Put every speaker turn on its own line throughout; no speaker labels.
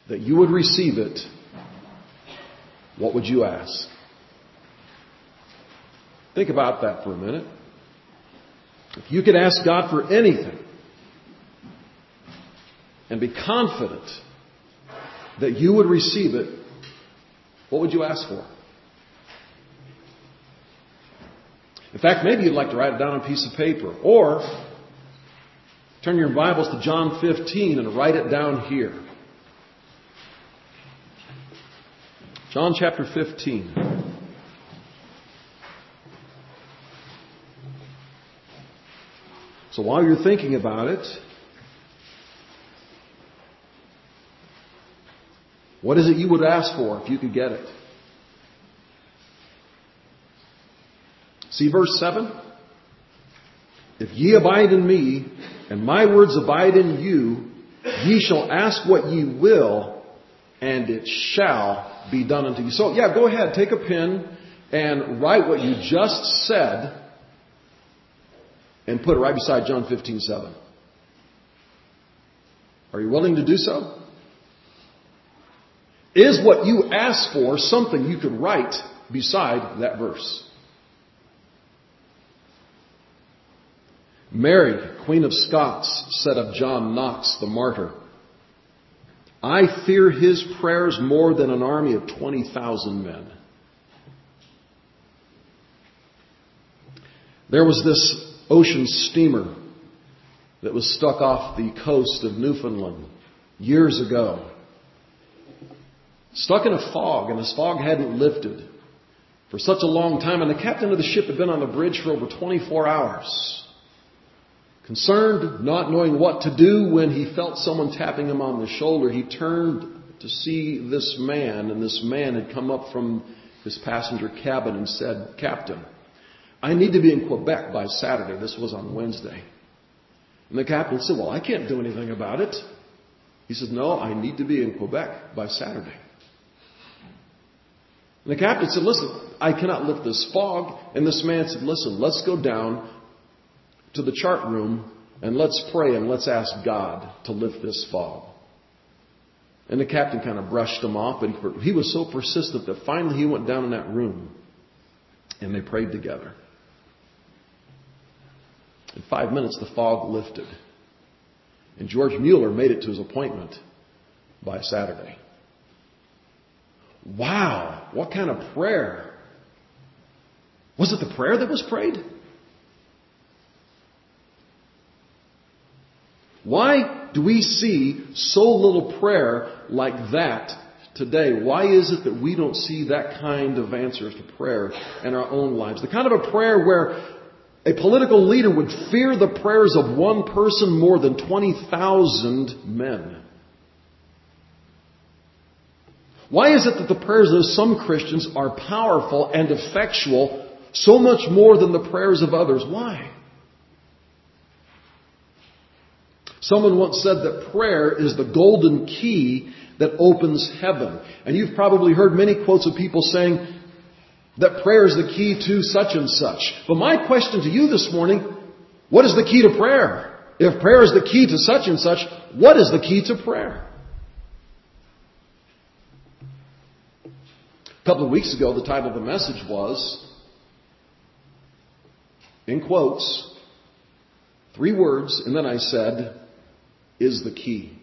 that you would receive it, what would you ask? Think about that for a minute. If you could ask God for anything and be confident that you would receive it, what would you ask for? In fact, maybe you'd like to write it down on a piece of paper. Or turn your Bibles to John 15 and write it down here. John chapter 15. So while you're thinking about it, what is it you would ask for if you could get it? See verse 7? If ye abide in me, and my words abide in you, ye shall ask what ye will, and it shall be done unto you. So yeah, go ahead, take a pen and write what you just said and put it right beside John 15:7. Are you willing to do so? Is what you ask for something you could write beside that verse? Mary, Queen of Scots, said of John Knox, the martyr, I fear his prayers more than an army of 20,000 men. There was this ocean steamer that was stuck off the coast of Newfoundland years ago. Stuck in a fog, and this fog hadn't lifted for such a long time, and the captain of the ship had been on the bridge for over 24 hours. Concerned, not knowing what to do, when he felt someone tapping him on the shoulder, he turned to see this man, and this man had come up from his passenger cabin and said, Captain, I need to be in Quebec by Saturday. This was on Wednesday. And the captain said, well, I can't do anything about it. He said, no, I need to be in Quebec by Saturday. And the captain said, listen, I cannot lift this fog. And this man said, listen, let's go down to the chart room and let's pray and let's ask God to lift this fog. And the captain kind of brushed him off, but he was so persistent that finally he went down in that room and they prayed together. In 5 minutes, the fog lifted. And George Mueller made it to his appointment by Saturday. Wow, what kind of prayer? Was it the prayer that was prayed? Why do we see so little prayer like that today? Why is it that we don't see that kind of answers to prayer in our own lives? The kind of a prayer where a political leader would fear the prayers of one person more than 20,000 men. Why is it that the prayers of some Christians are powerful and effectual so much more than the prayers of others? Why? Someone once said that prayer is the golden key that opens heaven. And you've probably heard many quotes of people saying that prayer is the key to such and such. But my question to you this morning, what is the key to prayer? If prayer is the key to such and such, what is the key to prayer? A couple of weeks ago, the title of the message was, in quotes, 3 words, and then I said, is the key.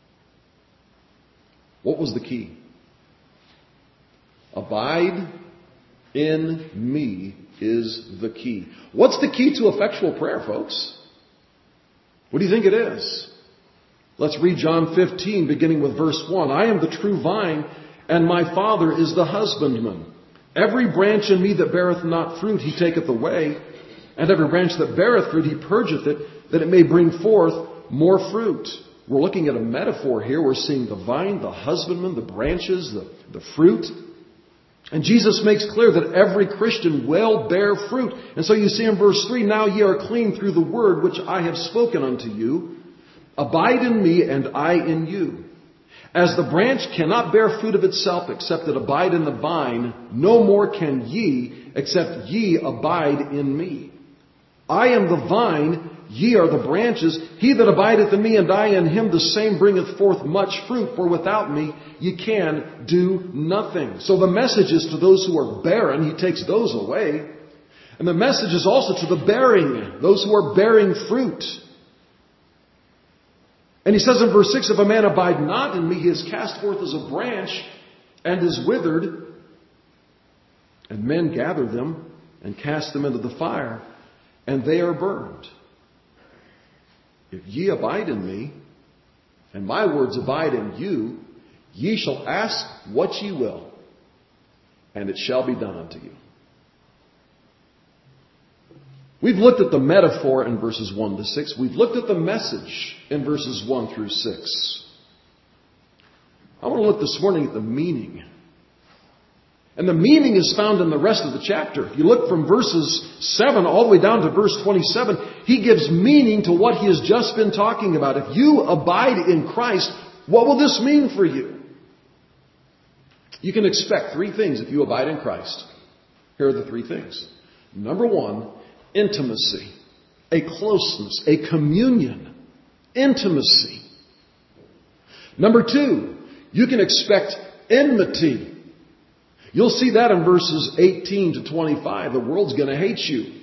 What was the key? Abide in me is the key. What's the key to effectual prayer, folks? What do you think it is? Let's read John 15, beginning with verse 1. I am the true vine, and my Father is the husbandman. Every branch in me that beareth not fruit, he taketh away. And every branch that beareth fruit, he purgeth it, that it may bring forth more fruit. We're looking at a metaphor here. We're seeing the vine, the husbandman, the branches, the fruit. And Jesus makes clear that every Christian will bear fruit. And so you see in verse 3, now ye are clean through the word which I have spoken unto you. Abide in me, and I in you. As the branch cannot bear fruit of itself except it abide in the vine, no more can ye except ye abide in me. I am the vine, ye are the branches. He that abideth in me, and I in him, the same bringeth forth much fruit. For without me ye can do nothing. So the message is to those who are barren. He takes those away. And the message is also to the bearing, those who are bearing fruit. And he says in verse 6, if a man abide not in me, he is cast forth as a branch and is withered. And men gather them and cast them into the fire, and they are burned. If ye abide in me, and my words abide in you, ye shall ask what ye will, and it shall be done unto you. We've looked at the metaphor in verses 1 to 6. We've looked at the message in verses 1 through 6. I want to look this morning at the meaning. And the meaning is found in the rest of the chapter. If you look from verses 7 all the way down to verse 27, he gives meaning to what he has just been talking about. If you abide in Christ, what will this mean for you? You can expect three things if you abide in Christ. Here are the three things. Number one, intimacy, a closeness, a communion, intimacy. Number two, you can expect enmity. You'll see that in verses 18 to 25. The world's going to hate you.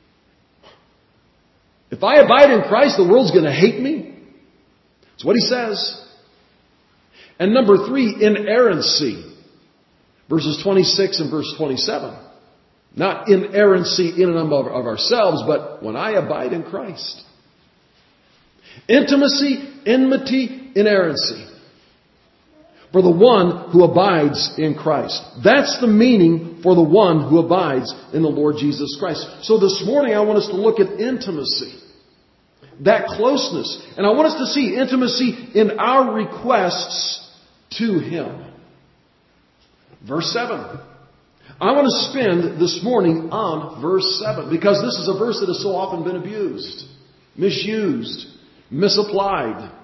If I abide in Christ, the world's going to hate me. That's what he says. And number three, inerrancy. Verses 26 and verse 27. Not inerrancy in and of ourselves, but when I abide in Christ. Intimacy, enmity, inerrancy. For the one who abides in Christ. That's the meaning for the one who abides in the Lord Jesus Christ. So this morning I want us to look at intimacy. That closeness. And I want us to see intimacy in our requests to Him. Verse 7. I want to spend this morning on verse 7 because this is a verse that has so often been abused, misused, misapplied.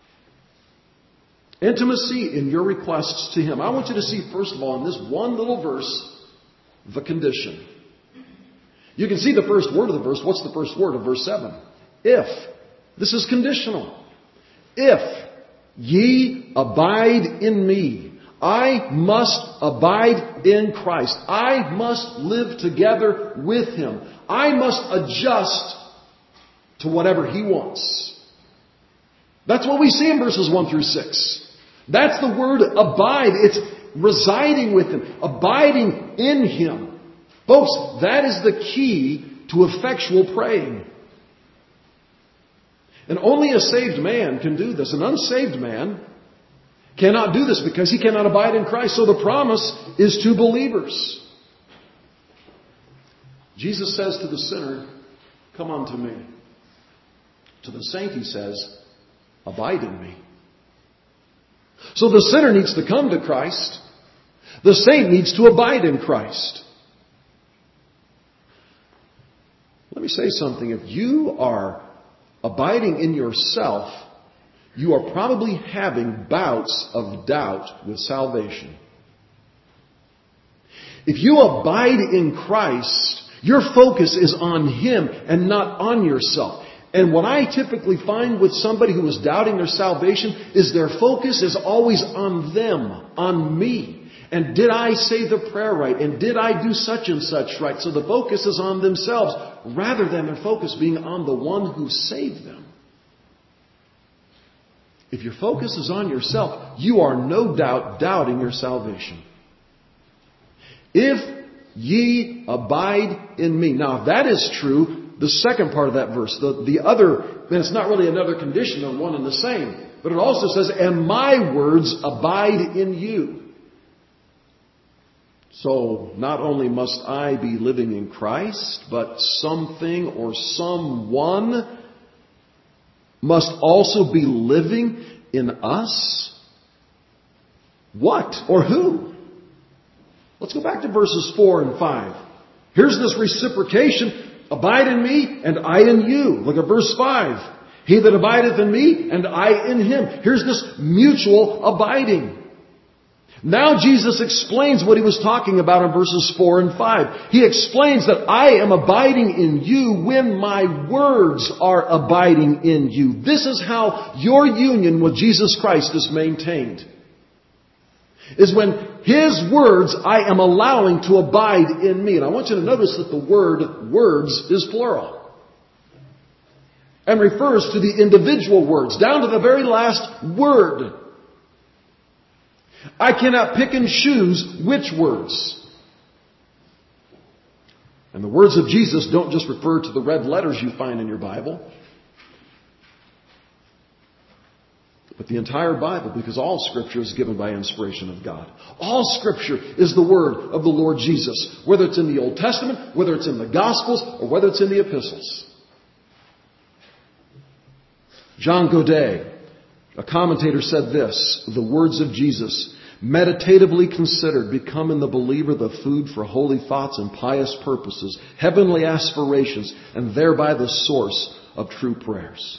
Intimacy in your requests to Him. I want you to see, first of all, in this one little verse, the condition. You can see the first word of the verse. What's the first word of verse 7? If. This is conditional. If ye abide in me. I must abide in Christ. I must live together with Him. I must adjust to whatever He wants. That's what we see in verses 1 through 6. That's the word abide. It's residing with Him, abiding in Him. Folks, that is the key to effectual praying. And only a saved man can do this. An unsaved man cannot do this because he cannot abide in Christ. So the promise is to believers. Jesus says to the sinner, come unto me. To the saint He says, abide in me. So the sinner needs to come to Christ. The saint needs to abide in Christ. Let me say something. If you are abiding in yourself, you are probably having bouts of doubt with salvation. If you abide in Christ, your focus is on Him and not on yourself. And what I typically find with somebody who is doubting their salvation is their focus is always on them, on me. And did I say the prayer right? And did I do such and such right? So the focus is on themselves rather than their focus being on the one who saved them. If your focus is on yourself, you are no doubt doubting your salvation. If ye abide in me. Now, if that is true, the second part of that verse, the other, then it's not really another condition, they're one and the same. But it also says, and my words abide in you. So not only must I be living in Christ, but something or someone must also be living in us. What or who? Let's go back to verses 4 and 5. Here's this reciprocation. Abide in me, and I in you. Look at verse 5. He that abideth in me, and I in him. Here's this mutual abiding. Now Jesus explains what he was talking about in verses 4 and 5. He explains that I am abiding in you when my words are abiding in you. This is how your union with Jesus Christ is maintained. Is when His words I am allowing to abide in me. And I want you to notice that the word words is plural. And refers to the individual words, down to the very last word. I cannot pick and choose which words. And the words of Jesus don't just refer to the red letters you find in your Bible, but the entire Bible, because all Scripture is given by inspiration of God. All Scripture is the Word of the Lord Jesus, whether it's in the Old Testament, whether it's in the Gospels, or whether it's in the Epistles. John Godet, a commentator, said this: the words of Jesus, meditatively considered, become in the believer the food for holy thoughts and pious purposes, heavenly aspirations, and thereby the source of true prayers.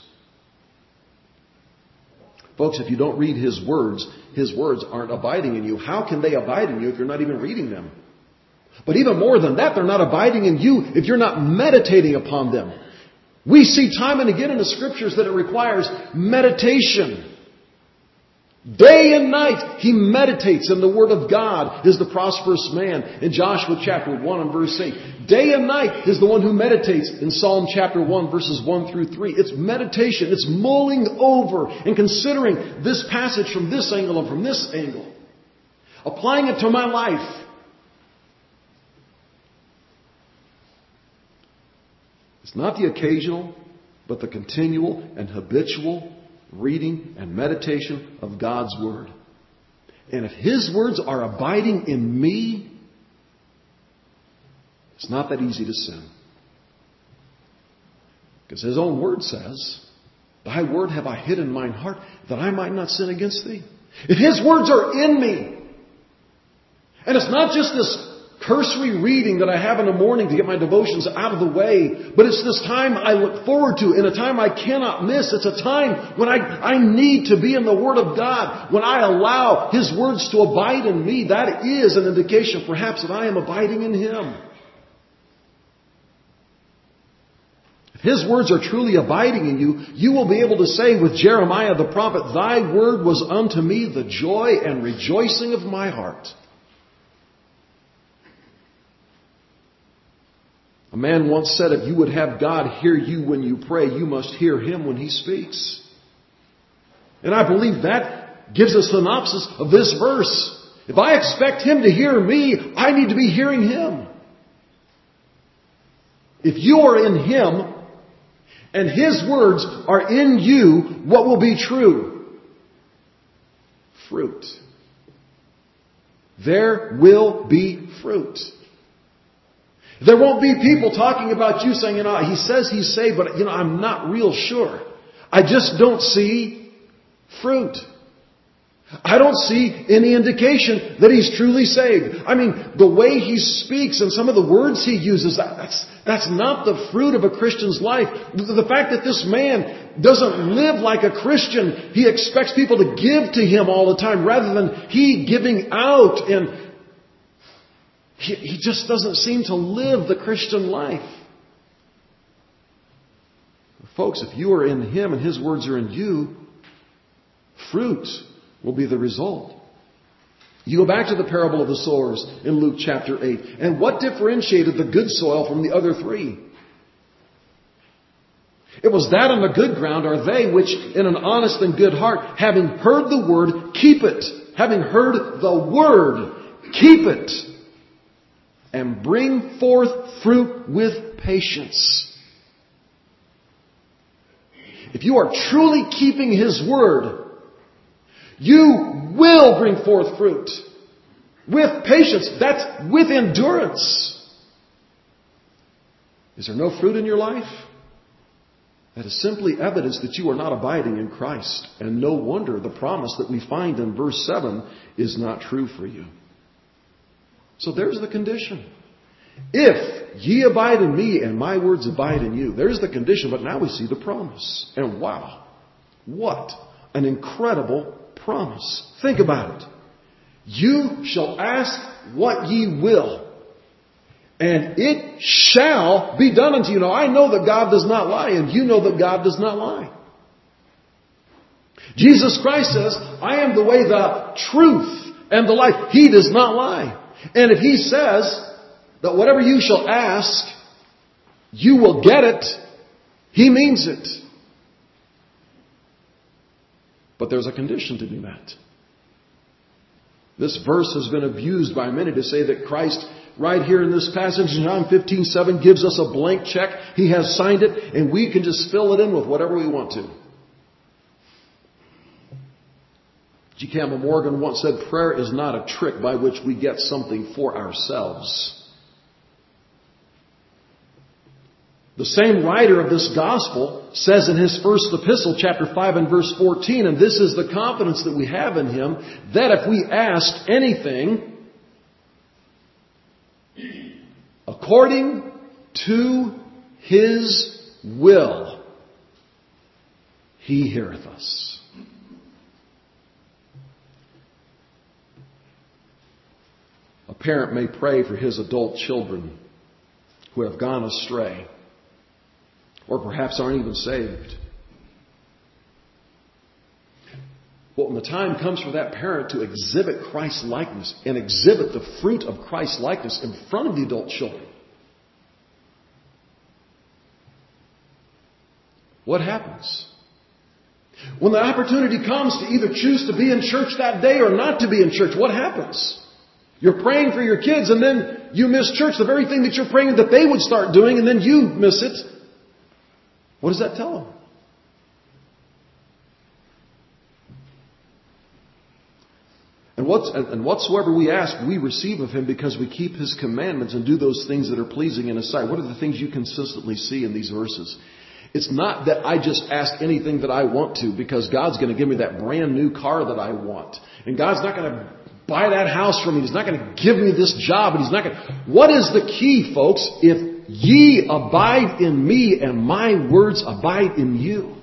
Folks, if you don't read His words aren't abiding in you. How can they abide in you if you're not even reading them? But even more than that, they're not abiding in you if you're not meditating upon them. We see time and again in the Scriptures that it requires meditation. Day and night, he meditates, and the Word of God is the prosperous man in Joshua chapter 1 and verse 8. Day and night is the one who meditates in Psalm chapter 1 verses 1 through 3. It's meditation. It's mulling over and considering this passage from this angle and from this angle. Applying it to my life. It's not the occasional, but the continual and habitual reading and meditation of God's Word. And if His words are abiding in me, it's not that easy to sin. Because His own Word says, Thy Word have I hid in mine heart, that I might not sin against Thee. If His words are in me, and it's not just this cursory reading that I have in the morning to get my devotions out of the way, but it's this time I look forward to, and a time I cannot miss. It's a time when I need to be in the Word of God. When I allow His words to abide in me, that is an indication perhaps that I am abiding in Him. If His words are truly abiding in you, you will be able to say with Jeremiah the prophet, Thy word was unto me the joy and rejoicing of my heart. A man once said, if you would have God hear you when you pray, you must hear Him when He speaks. And I believe that gives a synopsis of this verse. If I expect Him to hear me, I need to be hearing Him. If you are in Him and His words are in you, what will be true? Fruit. There will be fruit. There won't be people talking about you saying, he says he's saved, but I'm not real sure. I just don't see fruit. I don't see any indication that he's truly saved. I mean, the way he speaks and some of the words he uses, that's not the fruit of a Christian's life. The fact that this man doesn't live like a Christian, he expects people to give to him all the time rather than he giving out, and he just doesn't seem to live the Christian life. Folks, if you are in Him and His words are in you, fruit will be the result. You go back to the parable of the sowers in Luke chapter 8. And what differentiated the good soil from the other three? It was that on the good ground are they which in an honest and good heart, having heard the word, keep it. Having heard the word, keep it. And bring forth fruit with patience. If you are truly keeping His word, you will bring forth fruit. With patience. That's with endurance. Is there no fruit in your life? That is simply evidence that you are not abiding in Christ. And no wonder the promise that we find in verse 7 is not true for you. So there's the condition. If ye abide in me and my words abide in you. There's the condition, but now we see the promise. And wow, what an incredible promise. Think about it. You shall ask what ye will, and it shall be done unto you. Now, I know that God does not lie, and you know that God does not lie. Jesus Christ says, I am the way, the truth, and the life. He does not lie. And if He says that whatever you shall ask, you will get it, He means it. But there's a condition to be met. This verse has been abused by many to say that Christ, right here in this passage, John 15:7, gives us a blank check. He has signed it, and we can just fill it in with whatever we want to. G. Campbell Morgan once said, prayer is not a trick by which we get something for ourselves. The same writer of this gospel says in his first epistle, chapter 5 and verse 14, and this is the confidence that we have in Him, that if we ask anything according to His will, He heareth us. A parent may pray for his adult children who have gone astray, or perhaps aren't even saved. But when the time comes for that parent to exhibit Christ's likeness and exhibit the fruit of Christ's likeness in front of the adult children, what happens? When the opportunity comes to either choose to be in church that day or not to be in church, what happens? You're praying for your kids and then you miss church, the very thing that you're praying that they would start doing, and then you miss it. What does that tell them? And whatsoever we ask, we receive of Him because we keep His commandments and do those things that are pleasing in His sight. What are the things you consistently see in these verses? It's not that I just ask anything that I want to because God's going to give me that brand new car that I want. And God's not going to buy that house for me. He's not going to give me this job. And He's not going to... What is the key, folks? If ye abide in me and my words abide in you,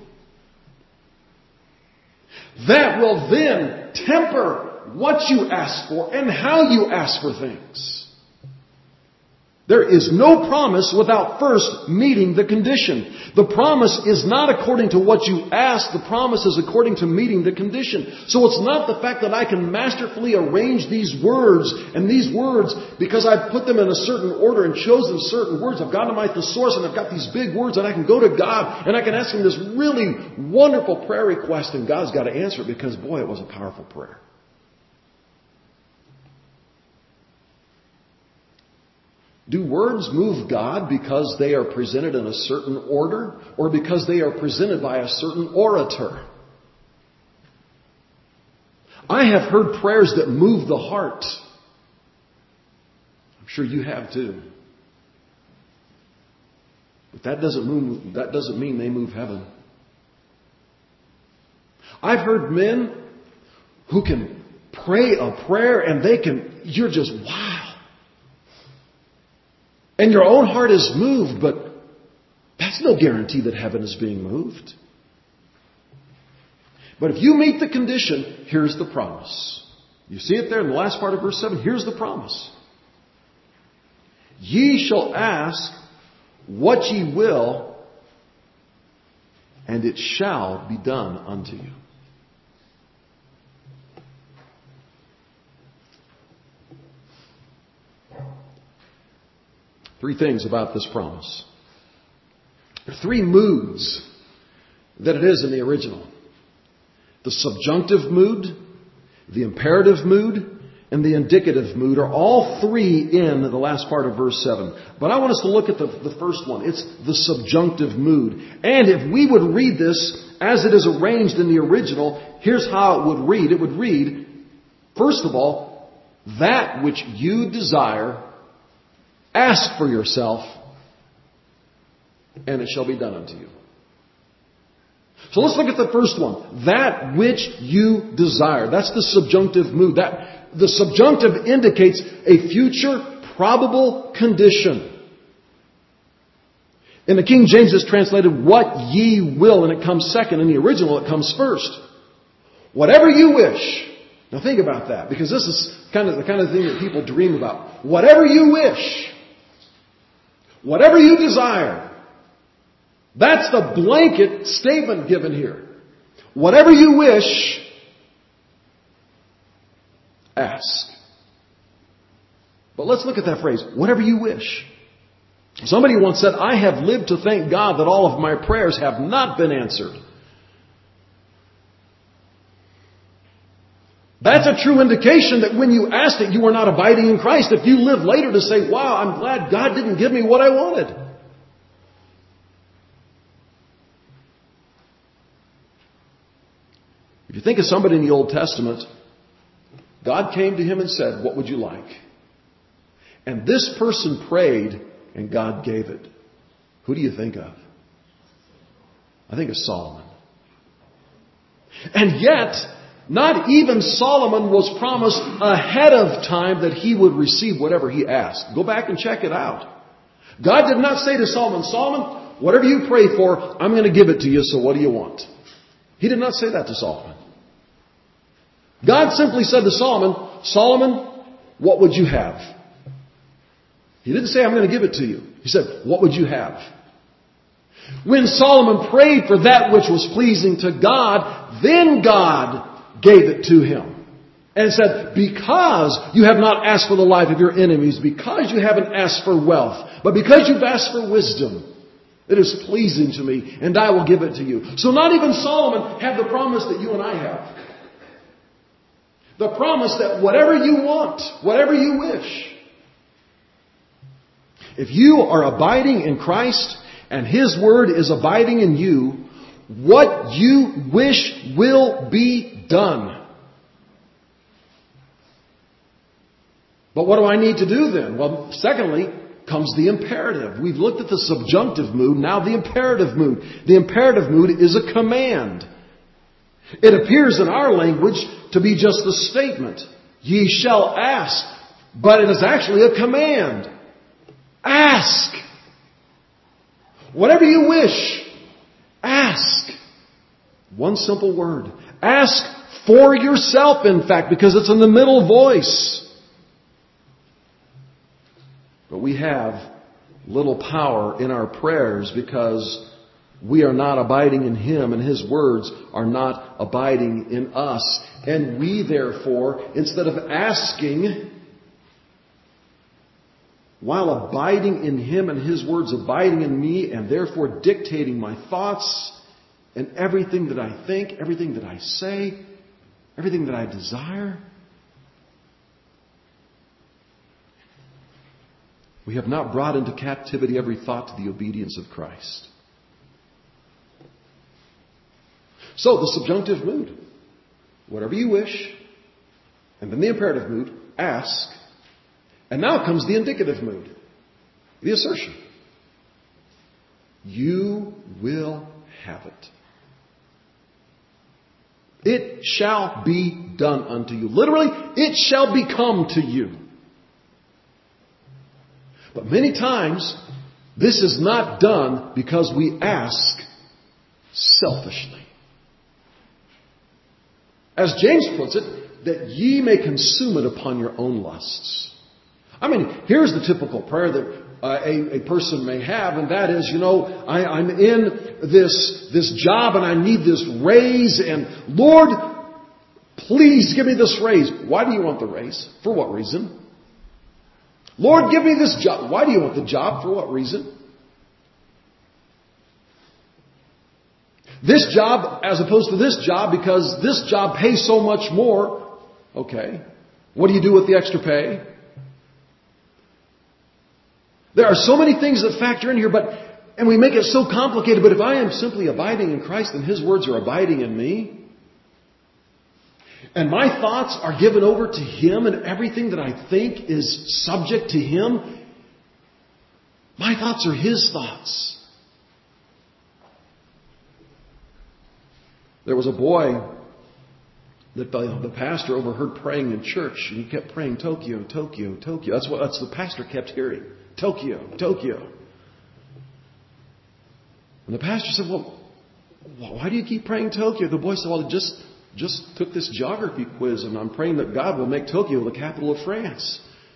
that will then temper what you ask for and how you ask for things. There is no promise without first meeting the condition. The promise is not according to what you ask. The promise is according to meeting the condition. So it's not the fact that I can masterfully arrange these words and these words because I've put them in a certain order and chosen certain words. I've gone to my thesaurus and I've got these big words and I can go to God and I can ask Him this really wonderful prayer request and God's got to answer it because, boy, it was a powerful prayer. Do words move God because they are presented in a certain order or because they are presented by a certain orator? I have heard prayers that move the heart. I'm sure you have too. But that doesn't mean they move heaven. I've heard men who can pray a prayer and you're just, wow. And your own heart is moved, but that's no guarantee that heaven is being moved. But if you meet the condition, here's the promise. You see it there in the last part of verse 7. Here's the promise. Ye shall ask what ye will, and it shall be done unto you. Three things about this promise. There are three moods that it is in the original. The subjunctive mood, the imperative mood, and the indicative mood are all three in the last part of verse 7. But I want us to look at the first one. It's the subjunctive mood. And if we would read this as it is arranged in the original, here's how it would read. It would read, first of all, that which you desire, ask for yourself, and it shall be done unto you. So let's look at the first one. That which you desire. That's the subjunctive mood. The subjunctive indicates a future probable condition. In the King James it's translated, what ye will, and it comes second. In the original it comes first. Whatever you wish, Now think about that, because this is the kind of thing that people dream about. Whatever you wish, whatever you desire, that's the blanket statement given here. Whatever you wish, ask. But let's look at that phrase, whatever you wish. Somebody once said, I have lived to thank God that all of my prayers have not been answered. That's a true indication that when you asked it, you were not abiding in Christ. If you live later to say, wow, I'm glad God didn't give me what I wanted. If you think of somebody in the Old Testament, God came to him and said, what would you like? And this person prayed and God gave it. Who do you think of? I think of Solomon. And yet, not even Solomon was promised ahead of time that he would receive whatever he asked. Go back and check it out. God did not say to Solomon, Solomon, whatever you pray for, I'm going to give it to you, so what do you want? He did not say that to Solomon. God simply said to Solomon, Solomon, what would you have? He didn't say, I'm going to give it to you. He said, what would you have? When Solomon prayed for that which was pleasing to God, then God gave it to him. And said, because you have not asked for the life of your enemies, because you haven't asked for wealth, but because you've asked for wisdom, it is pleasing to me, and I will give it to you. So not even Solomon had the promise that you and I have. The promise that whatever you want, whatever you wish, if you are abiding in Christ and His Word is abiding in you, what you wish will be done. But what do I need to do then? Well, secondly, comes the imperative. We've looked at the subjunctive mood, now the imperative mood. The imperative mood is a command. It appears in our language to be just a statement. Ye shall ask. But it is actually a command. Ask. Whatever you wish, ask. One simple word. Ask for yourself, in fact, because it's in the middle voice. But we have little power in our prayers because we are not abiding in Him and His words are not abiding in us. And we, therefore, instead of asking, while abiding in Him and His words abiding in me and therefore dictating my thoughts and everything that I think, everything that I say, everything that I desire, we have not brought into captivity every thought to the obedience of Christ. So, the subjunctive mood. Whatever you wish. And then the imperative mood. Ask. And now comes the indicative mood. The assertion. You will have it. It shall be done unto you. Literally, it shall become to you. But many times, this is not done because we ask selfishly. As James puts it, that ye may consume it upon your own lusts. I mean, here's the typical prayer that a person may have, and that is, I'm in this job and I need this raise, and Lord, please give me this raise. Why do you want the raise? For what reason? Lord, give me this job. Why do you want the job? For what reason? This job as opposed to this job because this job pays so much more. Okay. What do you do with the extra pay? There are so many things that factor in here, and we make it so complicated. But if I am simply abiding in Christ and His words are abiding in me, and my thoughts are given over to Him and everything that I think is subject to Him, my thoughts are His thoughts. There was a boy that the pastor overheard praying in church, and he kept praying, Tokyo, Tokyo, Tokyo. That's the pastor kept hearing. Tokyo, Tokyo. And the pastor said, well, why do you keep praying Tokyo? The boy said, well, just took this geography quiz, and I'm praying that God will make Tokyo the capital of France.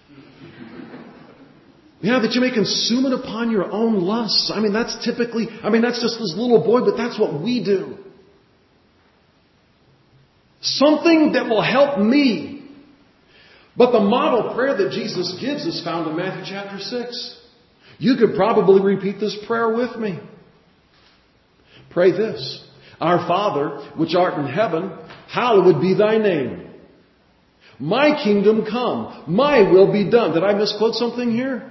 Yeah, that you may consume it upon your own lusts. That's just this little boy, but that's what we do. Something that will help me. But the model prayer that Jesus gives is found in Matthew chapter 6. You could probably repeat this prayer with me. Pray this. Our Father, which art in heaven, hallowed be thy name. My kingdom come. My will be done. Did I misquote something here?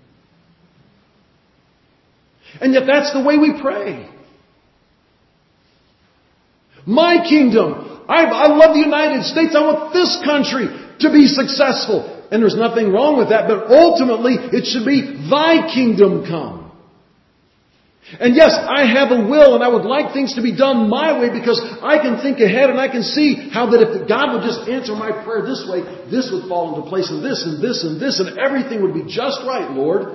And yet that's the way we pray. My kingdom. I love the United States. I want this country to be successful. And there's nothing wrong with that. But ultimately, it should be thy kingdom come. And yes, I have a will and I would like things to be done my way because I can think ahead and I can see how that if God would just answer my prayer this way, this would fall into place and this and this and this and everything would be just right, Lord.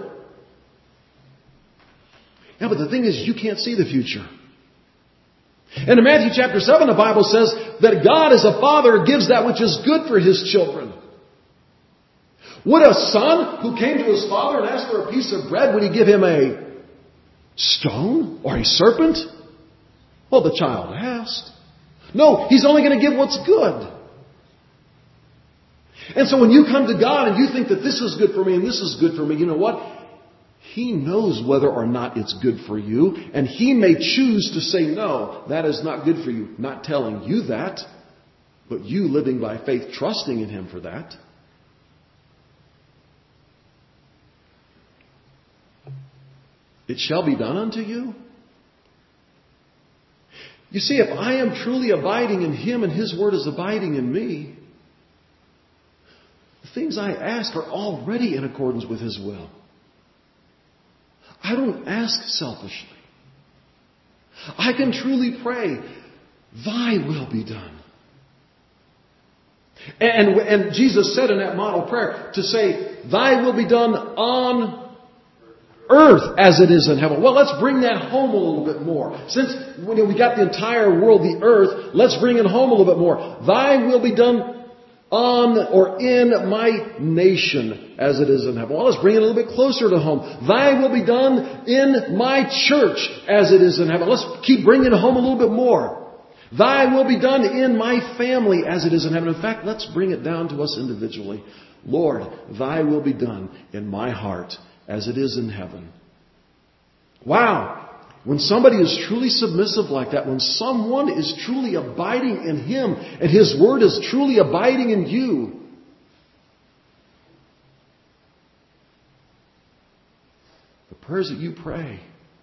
Yeah, but the thing is, you can't see the future. And in Matthew chapter 7, the Bible says that God as a father gives that which is good for his children. Would a son who came to his father and asked for a piece of bread, would he give him a stone or a serpent? Well, the child asked. No, he's only going to give what's good. And so when you come to God and you think that this is good for me and this is good for me, you know what? He knows whether or not it's good for you, and He may choose to say, no, that is not good for you. Not telling you that, but you living by faith, trusting in Him for that. It shall be done unto you. You see, if I am truly abiding in Him and His Word is abiding in me, the things I ask are already in accordance with His will. I don't ask selfishly. I can truly pray, thy will be done. And Jesus said in that model prayer to say, thy will be done on earth as it is in heaven. Well, let's bring that home a little bit more. Since we got the entire world, the earth, let's bring it home a little bit more. Thy will be done on or in my nation as it is in heaven. Well, let's bring it a little bit closer to home. Thy will be done in my church as it is in heaven. Let's keep bringing it home a little bit more. Thy will be done in my family as it is in heaven. In fact, let's bring it down to us individually. Lord, thy will be done in my heart as it is in heaven. Wow! When somebody is truly submissive like that, when someone is truly abiding in Him and His Word is truly abiding in you, the prayers that you pray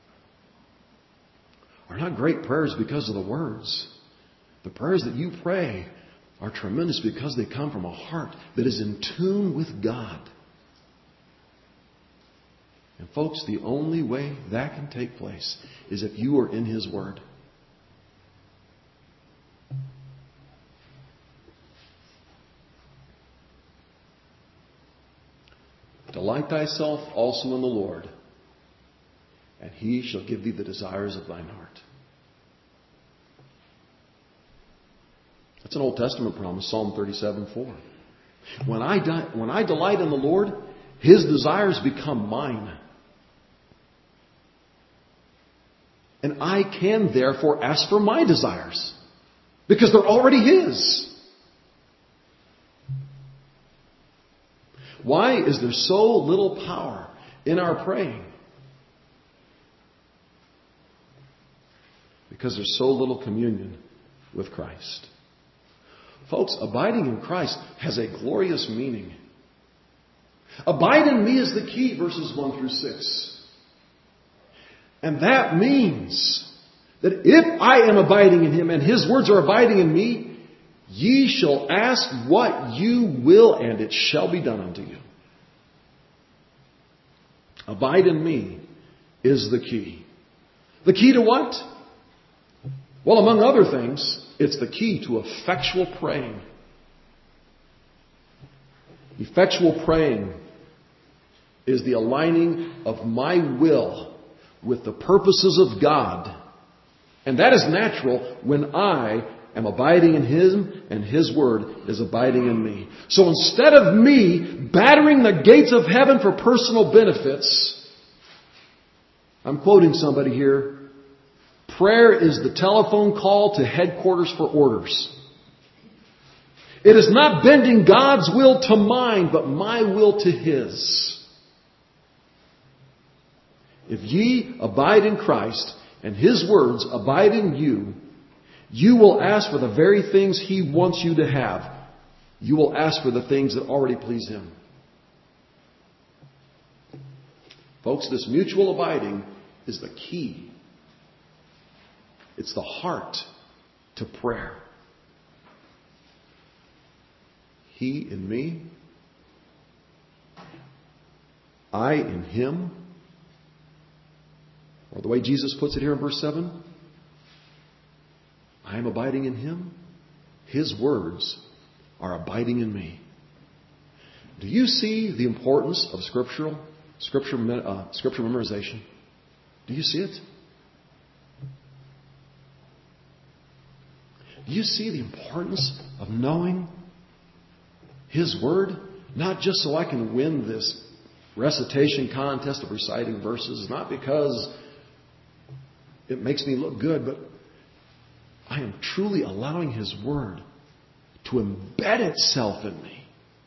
are not great prayers because of the words. The prayers that you pray are tremendous because they come from a heart that is in tune with God. And folks, the only way that can take place is if you are in His Word. Delight thyself also in the Lord, and He shall give thee the desires of thine heart. That's an Old Testament promise, Psalm 37:4. When I delight in the Lord, His desires become mine. And I can therefore ask for my desires because they're already His. Why is there so little power in our praying? Because there's so little communion with Christ. Folks, abiding in Christ has a glorious meaning. Abide in me is the key, verses 1 through 6. And that means that if I am abiding in Him and His words are abiding in me, ye shall ask what you will, and it shall be done unto you. Abide in me is the key. The key to what? Well, among other things, it's the key to effectual praying. Effectual praying is the aligning of my will with the purposes of God. And that is natural when I am abiding in Him, and His Word is abiding in me. So instead of me battering the gates of heaven for personal benefits, I'm quoting somebody here, prayer is the telephone call to headquarters for orders. It is not bending God's will to mine, but my will to His. If ye abide in Christ, and His words abide in you, you will ask for the very things He wants you to have. You will ask for the things that already please Him. Folks, this mutual abiding is the key. It's the heart to prayer. He in me, I in Him. Or the way Jesus puts it here in verse 7, I am abiding in Him. His words are abiding in me. Do you see the importance of scripture memorization? Do you see it? Do you see the importance of knowing His Word? Not just so I can win this recitation contest of reciting verses, not because it makes me look good, but I am truly allowing His Word to embed itself in me.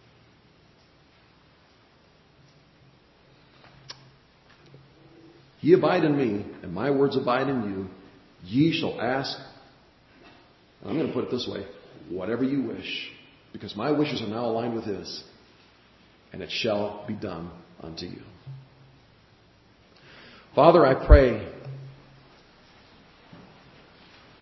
Ye abide in me, and my words abide in you. Ye shall ask, and I'm going to put it this way, whatever you wish, because my wishes are now aligned with His, and it shall be done unto you. Father, I pray